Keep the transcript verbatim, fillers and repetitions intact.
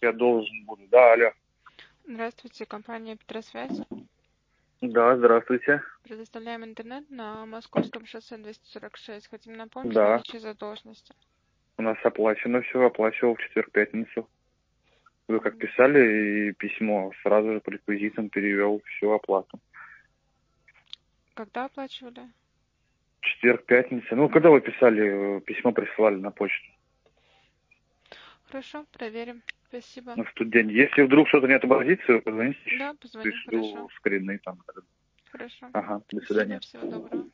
я должен буду. Да, алло. Здравствуйте, компания Петросвязь. Да, здравствуйте. Предоставляем интернет на Московском шоссе двести сорок шесть. Хотим напомнить Да. наличие задолженности. У нас оплачено все, оплачивал в четверг-пятницу. Вы как писали, и письмо сразу же по реквизитам перевел всю оплату. Когда оплачивали? Четверг-пятница. Ну, когда вы писали, письмо присылали на почту? Хорошо, проверим. Спасибо. Ну, в тот день. Если вдруг что-то не отобразится, позвоните. Да, позвоним, Пришлю хорошо. скрины там. Хорошо. Ага, до Спасибо, свидания. всего доброго.